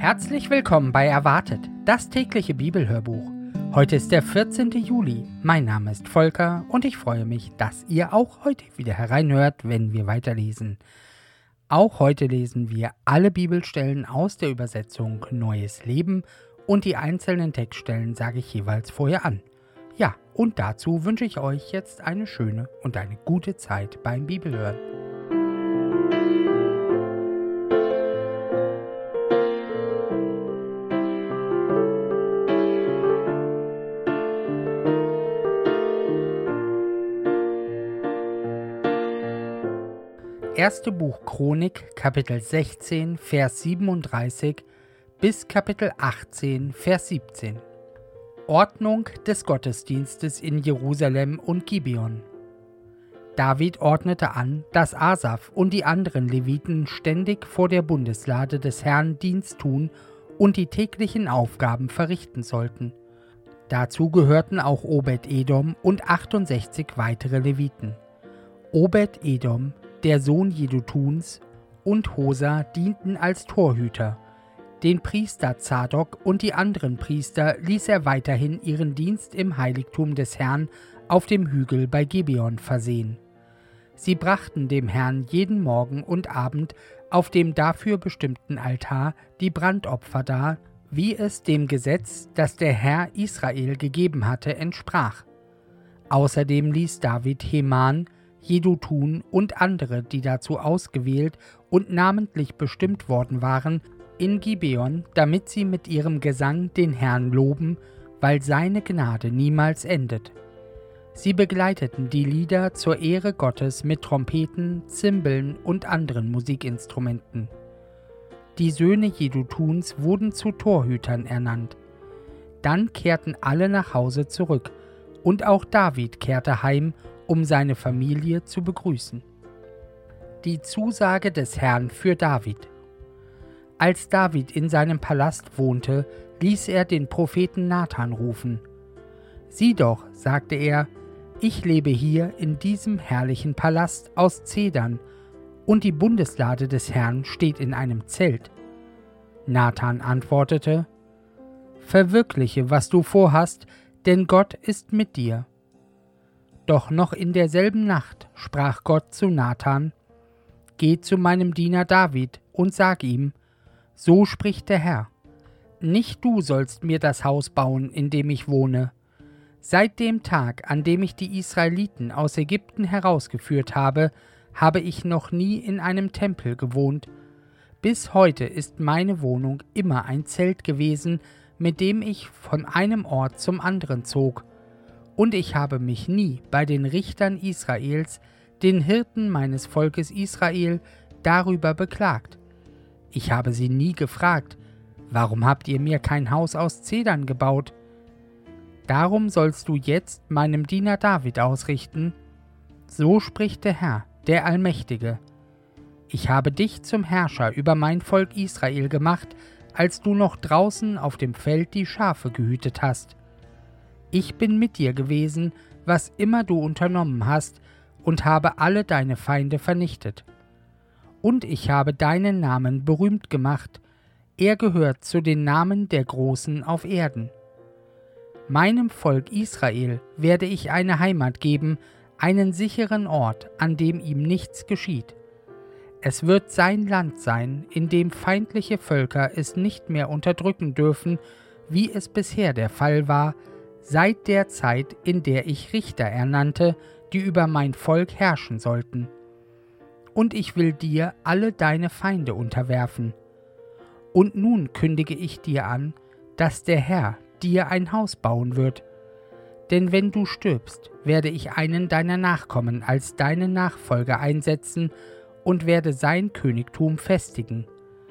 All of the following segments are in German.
Herzlich willkommen bei Erwartet, das tägliche Bibelhörbuch. Heute ist der 14. Juli. Mein Name ist Volker und ich freue mich, dass ihr auch heute wieder hereinhört, wenn wir weiterlesen. Auch heute lesen wir alle Bibelstellen aus der Übersetzung Neues Leben und die einzelnen Textstellen sage ich jeweils vorher an. Ja, und dazu wünsche ich euch jetzt eine schöne und eine gute Zeit beim Bibelhören. Erste Buch Chronik, Kapitel 16, Vers 37 bis Kapitel 18, Vers 17. Ordnung des Gottesdienstes in Jerusalem und Gibeon. David ordnete an, dass Asaf und die anderen Leviten ständig vor der Bundeslade des Herrn Dienst tun und die täglichen Aufgaben verrichten sollten. Dazu gehörten auch Obed-Edom und 68 weitere Leviten. Obed-Edom, der Sohn Jedutuns, und Hosa dienten als Torhüter. Den Priester Zadok und die anderen Priester ließ er weiterhin ihren Dienst im Heiligtum des Herrn auf dem Hügel bei Gibeon versehen. Sie brachten dem Herrn jeden Morgen und Abend auf dem dafür bestimmten Altar die Brandopfer dar, wie es dem Gesetz, das der Herr Israel gegeben hatte, entsprach. Außerdem ließ David Heman, Jedutun und andere, die dazu ausgewählt und namentlich bestimmt worden waren, in Gibeon, damit sie mit ihrem Gesang den Herrn loben, weil seine Gnade niemals endet. Sie begleiteten die Lieder zur Ehre Gottes mit Trompeten, Zimbeln und anderen Musikinstrumenten. Die Söhne Jedutuns wurden zu Torhütern ernannt. Dann kehrten alle nach Hause zurück, und auch David kehrte heim, um seine Familie zu begrüßen. Die Zusage des Herrn für David. Als David in seinem Palast wohnte, ließ er den Propheten Nathan rufen. »Sieh doch«, sagte er, »ich lebe hier in diesem herrlichen Palast aus Zedern, und die Bundeslade des Herrn steht in einem Zelt.« Nathan antwortete, »Verwirkliche, was du vorhast, denn Gott ist mit dir.« Doch noch in derselben Nacht sprach Gott zu Nathan, »Geh zu meinem Diener David und sag ihm, so spricht der Herr, nicht du sollst mir das Haus bauen, in dem ich wohne. Seit dem Tag, an dem ich die Israeliten aus Ägypten herausgeführt habe, habe ich noch nie in einem Tempel gewohnt. Bis heute ist meine Wohnung immer ein Zelt gewesen, mit dem ich von einem Ort zum anderen zog. Und ich habe mich nie bei den Richtern Israels, den Hirten meines Volkes Israel, darüber beklagt. Ich habe sie nie gefragt, warum habt ihr mir kein Haus aus Zedern gebaut? Darum sollst du jetzt meinem Diener David ausrichten, so spricht der Herr, der Allmächtige. Ich habe dich zum Herrscher über mein Volk Israel gemacht, als du noch draußen auf dem Feld die Schafe gehütet hast. Ich bin mit dir gewesen, was immer du unternommen hast, und habe alle deine Feinde vernichtet. Und ich habe deinen Namen berühmt gemacht, er gehört zu den Namen der Großen auf Erden. Meinem Volk Israel werde ich eine Heimat geben, einen sicheren Ort, an dem ihm nichts geschieht. Es wird sein Land sein, in dem feindliche Völker es nicht mehr unterdrücken dürfen, wie es bisher der Fall war, seit der Zeit, in der ich Richter ernannte, die über mein Volk herrschen sollten. Und ich will dir alle deine Feinde unterwerfen. Und nun kündige ich dir an, dass der Herr dir ein Haus bauen wird. Denn wenn du stirbst, werde ich einen deiner Nachkommen als deinen Nachfolger einsetzen und werde sein Königtum festigen.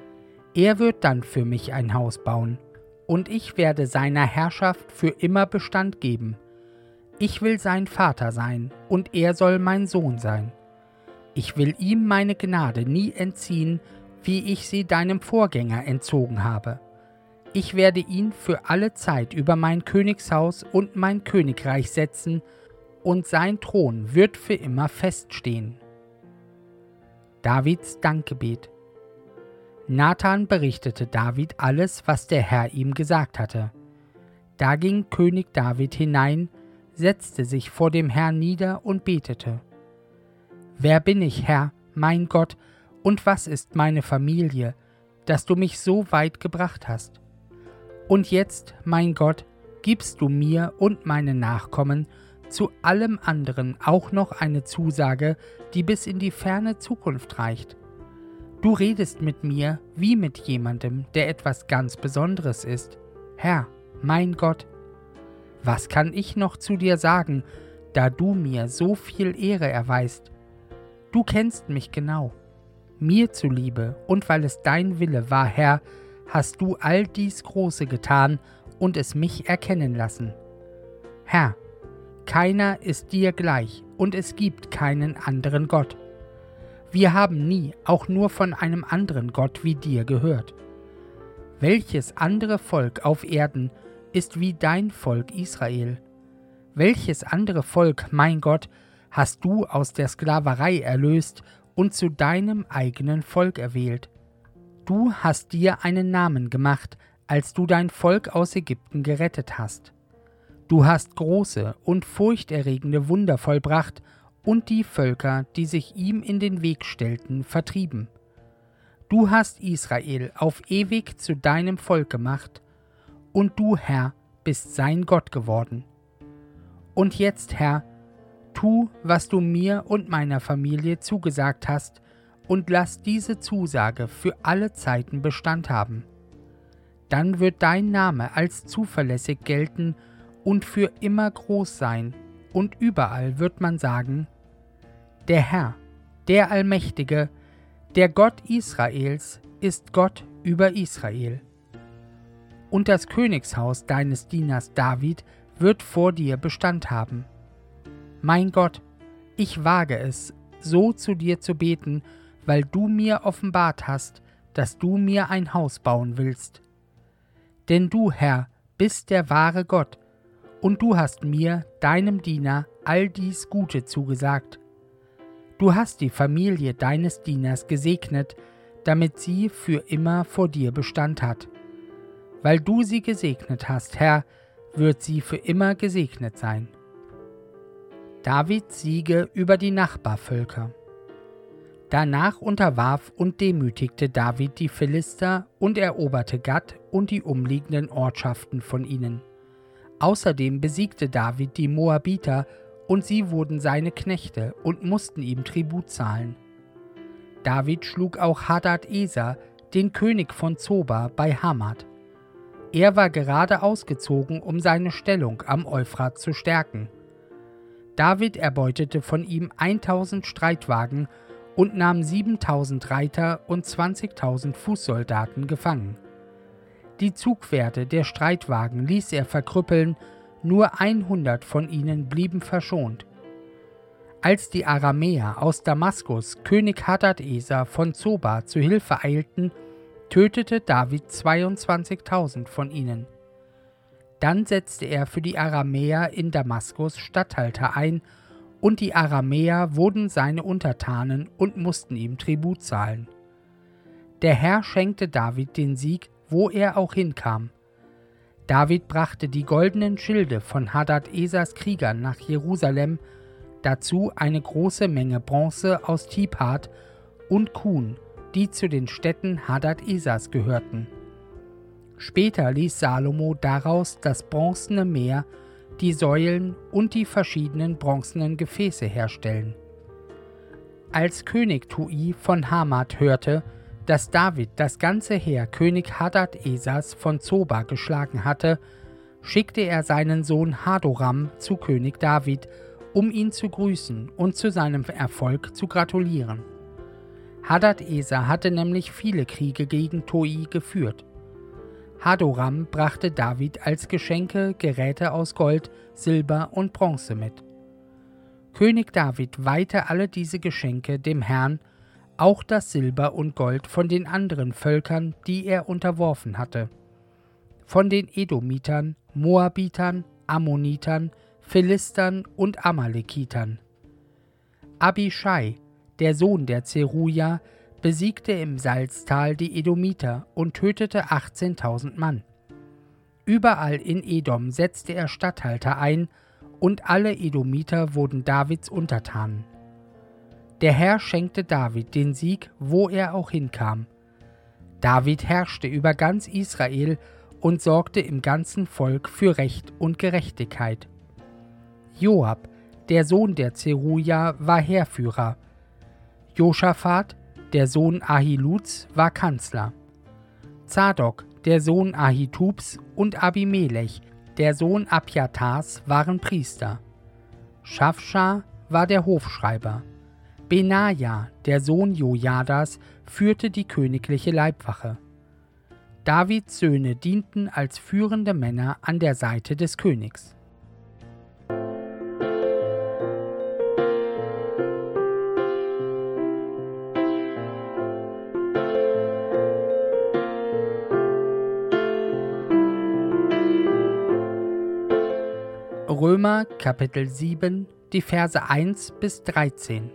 Er wird dann für mich ein Haus bauen, und ich werde seiner Herrschaft für immer Bestand geben. Ich will sein Vater sein, und er soll mein Sohn sein. Ich will ihm meine Gnade nie entziehen, wie ich sie deinem Vorgänger entzogen habe. Ich werde ihn für alle Zeit über mein Königshaus und mein Königreich setzen, und sein Thron wird für immer feststehen. Davids Dankgebet. Nathan berichtete David alles, was der Herr ihm gesagt hatte. Da ging König David hinein, setzte sich vor dem Herrn nieder und betete: »Wer bin ich, Herr, mein Gott, und was ist meine Familie, dass du mich so weit gebracht hast? Und jetzt, mein Gott, gibst du mir und meinen Nachkommen zu allem anderen auch noch eine Zusage, die bis in die ferne Zukunft reicht. Du redest mit mir wie mit jemandem, der etwas ganz Besonderes ist. Herr, mein Gott, was kann ich noch zu dir sagen, da du mir so viel Ehre erweist? Du kennst mich genau. Mir zuliebe und weil es dein Wille war, Herr, hast du all dies Große getan und es mich erkennen lassen. Herr, keiner ist dir gleich und es gibt keinen anderen Gott. Wir haben nie auch nur von einem anderen Gott wie dir gehört. Welches andere Volk auf Erden ist wie dein Volk Israel? Welches andere Volk, mein Gott, hast du aus der Sklaverei erlöst und zu deinem eigenen Volk erwählt? Du hast dir einen Namen gemacht, als du dein Volk aus Ägypten gerettet hast. Du hast große und furchterregende Wunder vollbracht und die Völker, die sich ihm in den Weg stellten, vertrieben. Du hast Israel auf ewig zu deinem Volk gemacht, und du, Herr, bist sein Gott geworden. Und jetzt, Herr, tu, was du mir und meiner Familie zugesagt hast, und lass diese Zusage für alle Zeiten Bestand haben. Dann wird dein Name als zuverlässig gelten und für immer groß sein, und überall wird man sagen: Der Herr, der Allmächtige, der Gott Israels, ist Gott über Israel. Und das Königshaus deines Dieners David wird vor dir Bestand haben. Mein Gott, ich wage es, so zu dir zu beten, weil du mir offenbart hast, dass du mir ein Haus bauen willst. Denn du, Herr, bist der wahre Gott, und du hast mir, deinem Diener, all dies Gute zugesagt. Du hast die Familie deines Dieners gesegnet, damit sie für immer vor dir Bestand hat. Weil du sie gesegnet hast, Herr, wird sie für immer gesegnet sein. Davids Siege über die Nachbarvölker. Danach unterwarf und demütigte David die Philister und eroberte Gat und die umliegenden Ortschaften von ihnen. Außerdem besiegte David die Moabiter, und sie wurden seine Knechte und mussten ihm Tribut zahlen. David schlug auch Hadad-Eser, den König von Zoba, bei Hamat. Er war gerade ausgezogen, um seine Stellung am Euphrat zu stärken. David erbeutete von ihm 1000 Streitwagen und nahm 7000 Reiter und 20.000 Fußsoldaten gefangen. Die Zugpferde der Streitwagen ließ er verkrüppeln, nur 100 von ihnen blieben verschont. Als die Aramäer aus Damaskus König Hadad-Eser von Zoba zu Hilfe eilten, tötete David 22.000 von ihnen. Dann setzte er für die Aramäer in Damaskus Statthalter ein, und die Aramäer wurden seine Untertanen und mussten ihm Tribut zahlen. Der Herr schenkte David den Sieg, wo er auch hinkam. David brachte die goldenen Schilde von Hadad-Esers Kriegern nach Jerusalem, dazu eine große Menge Bronze aus Tibhat und Kun, die zu den Städten Hadad-Esers gehörten. Später ließ Salomo daraus das bronzene Meer, die Säulen und die verschiedenen bronzenen Gefäße herstellen. Als König Tui von Hamat hörte, dass David das ganze Heer König Hadad-Esers von Zoba geschlagen hatte, schickte er seinen Sohn Hadoram zu König David, um ihn zu grüßen und zu seinem Erfolg zu gratulieren. Hadad-Eser hatte nämlich viele Kriege gegen Toi geführt. Hadoram brachte David als Geschenke Geräte aus Gold, Silber und Bronze mit. König David weihte alle diese Geschenke dem Herrn, auch das Silber und Gold von den anderen Völkern, die er unterworfen hatte, von den Edomitern, Moabitern, Ammonitern, Philistern und Amalekitern. Abischai, der Sohn der Zeruja, besiegte im Salztal die Edomiter und tötete 18.000 Mann. Überall in Edom setzte er Statthalter ein, und alle Edomiter wurden Davids Untertanen. Der Herr schenkte David den Sieg, wo er auch hinkam. David herrschte über ganz Israel und sorgte im ganzen Volk für Recht und Gerechtigkeit. Joab, der Sohn der Zeruja, war Heerführer. Josaphat, der Sohn Ahiluds, war Kanzler. Zadok, der Sohn Ahitubs, und Abimelech, der Sohn Abjatars, waren Priester. Schafscha war der Hofschreiber. Benaja, der Sohn Jojadas, führte die königliche Leibwache. Davids Söhne dienten als führende Männer an der Seite des Königs. Römer Kapitel 7, die Verse 1 bis 13.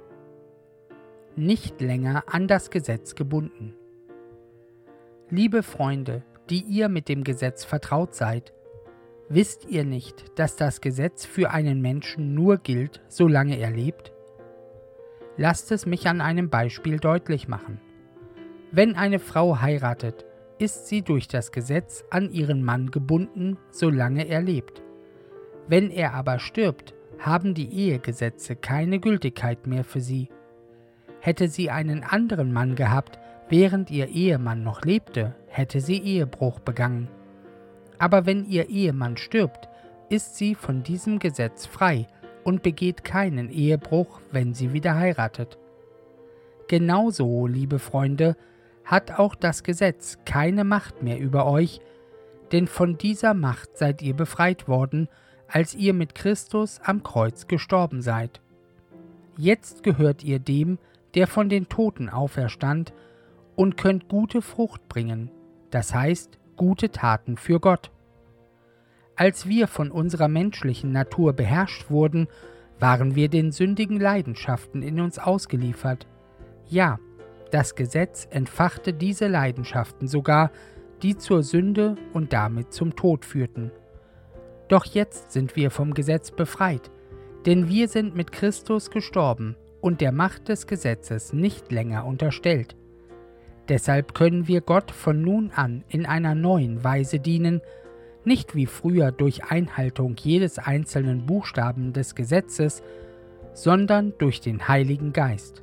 Nicht länger an das Gesetz gebunden. Liebe Freunde, die ihr mit dem Gesetz vertraut seid, wisst ihr nicht, dass das Gesetz für einen Menschen nur gilt, solange er lebt? Lasst es mich an einem Beispiel deutlich machen. Wenn eine Frau heiratet, ist sie durch das Gesetz an ihren Mann gebunden, solange er lebt. Wenn er aber stirbt, haben die Ehegesetze keine Gültigkeit mehr für sie. Hätte sie einen anderen Mann gehabt, während ihr Ehemann noch lebte, hätte sie Ehebruch begangen. Aber wenn ihr Ehemann stirbt, ist sie von diesem Gesetz frei und begeht keinen Ehebruch, wenn sie wieder heiratet. Genauso, liebe Freunde, hat auch das Gesetz keine Macht mehr über euch, denn von dieser Macht seid ihr befreit worden, als ihr mit Christus am Kreuz gestorben seid. Jetzt gehört ihr dem, der von den Toten auferstand, und könnt gute Frucht bringen, das heißt gute Taten für Gott. Als wir von unserer menschlichen Natur beherrscht wurden, waren wir den sündigen Leidenschaften in uns ausgeliefert. Ja, das Gesetz entfachte diese Leidenschaften sogar, die zur Sünde und damit zum Tod führten. Doch jetzt sind wir vom Gesetz befreit, denn wir sind mit Christus gestorben und der Macht des Gesetzes nicht länger unterstellt. Deshalb können wir Gott von nun an in einer neuen Weise dienen, nicht wie früher durch Einhaltung jedes einzelnen Buchstaben des Gesetzes, sondern durch den Heiligen Geist.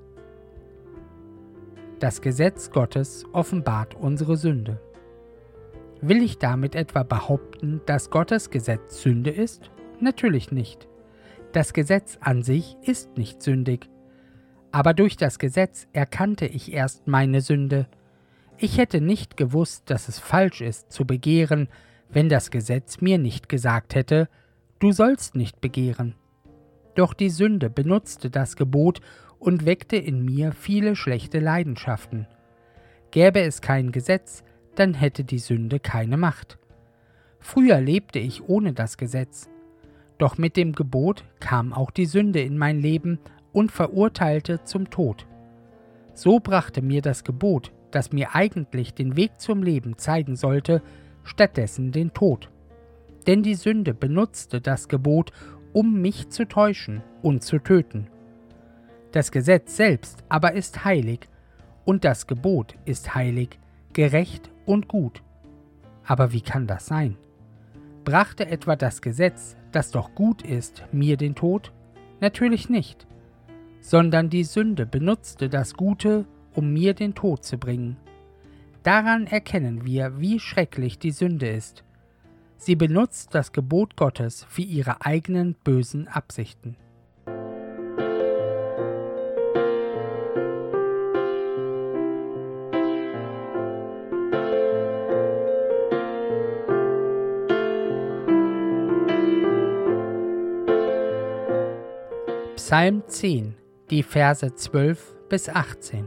Das Gesetz Gottes offenbart unsere Sünde. Will ich damit etwa behaupten, dass Gottes Gesetz Sünde ist? Natürlich nicht. Das Gesetz an sich ist nicht sündig. Aber durch das Gesetz erkannte ich erst meine Sünde. Ich hätte nicht gewusst, dass es falsch ist, zu begehren, wenn das Gesetz mir nicht gesagt hätte, du sollst nicht begehren. Doch die Sünde benutzte das Gebot und weckte in mir viele schlechte Leidenschaften. Gäbe es kein Gesetz, dann hätte die Sünde keine Macht. Früher lebte ich ohne das Gesetz. Doch mit dem Gebot kam auch die Sünde in mein Leben und verurteilte zum Tod. So brachte mir das Gebot, das mir eigentlich den Weg zum Leben zeigen sollte, stattdessen den Tod. Denn die Sünde benutzte das Gebot, um mich zu täuschen und zu töten. Das Gesetz selbst aber ist heilig, und das Gebot ist heilig, gerecht und gut. Aber wie kann das sein? Brachte etwa das Gesetz, das doch gut ist, mir den Tod? Natürlich nicht, sondern die Sünde benutzte das Gute, um mir den Tod zu bringen. Daran erkennen wir, wie schrecklich die Sünde ist. Sie benutzt das Gebot Gottes für ihre eigenen bösen Absichten. Psalm 10, die Verse 12 bis 18.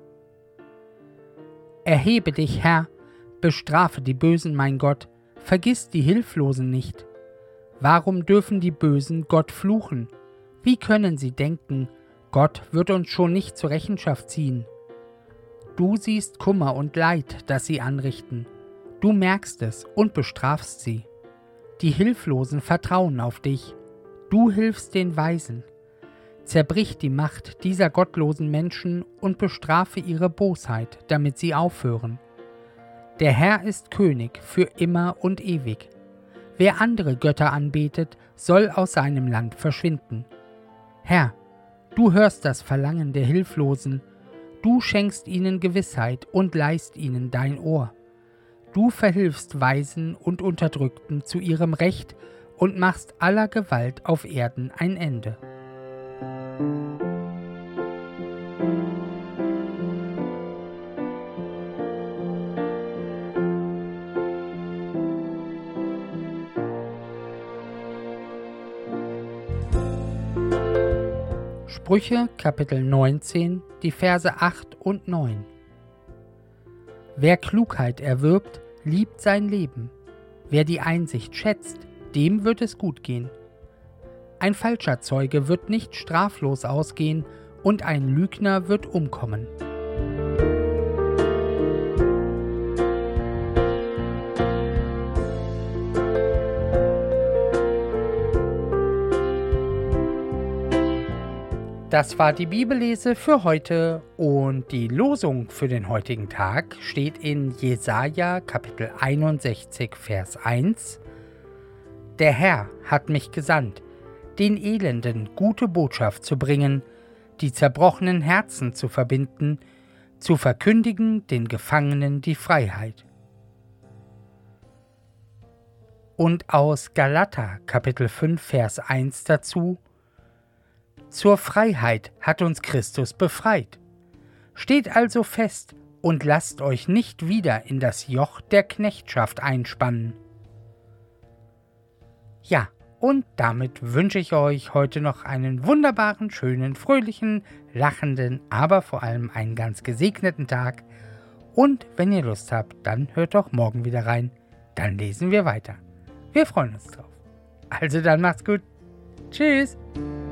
Erhebe dich, Herr, bestrafe die Bösen, mein Gott, vergiss die Hilflosen nicht. Warum dürfen die Bösen Gott fluchen? Wie können sie denken, Gott wird uns schon nicht zur Rechenschaft ziehen? Du siehst Kummer und Leid, das sie anrichten. Du merkst es und bestrafst sie. Die Hilflosen vertrauen auf dich. Du hilfst den Weisen. Zerbrich die Macht dieser gottlosen Menschen und bestrafe ihre Bosheit, damit sie aufhören. Der Herr ist König für immer und ewig. Wer andere Götter anbetet, soll aus seinem Land verschwinden. Herr, du hörst das Verlangen der Hilflosen. Du schenkst ihnen Gewissheit und leihst ihnen dein Ohr. Du verhilfst Weisen und Unterdrückten zu ihrem Recht und machst aller Gewalt auf Erden ein Ende. Sprüche, Kapitel 19, die Verse 8 und 9. Wer Klugheit erwirbt, liebt sein Leben. Wer die Einsicht schätzt, dem wird es gut gehen. Ein falscher Zeuge wird nicht straflos ausgehen und ein Lügner wird umkommen. Das war die Bibellese für heute und die Losung für den heutigen Tag steht in Jesaja Kapitel 61, Vers 1. Der Herr hat mich gesandt, den Elenden gute Botschaft zu bringen, die zerbrochenen Herzen zu verbinden, zu verkündigen den Gefangenen die Freiheit. Und aus Galater Kapitel 5, Vers 1 dazu: Zur Freiheit hat uns Christus befreit. Steht also fest und lasst euch nicht wieder in das Joch der Knechtschaft einspannen. Ja, und damit wünsche ich euch heute noch einen wunderbaren, schönen, fröhlichen, lachenden, aber vor allem einen ganz gesegneten Tag. Und wenn ihr Lust habt, dann hört doch morgen wieder rein. Dann lesen wir weiter. Wir freuen uns drauf. Also dann macht's gut. Tschüss.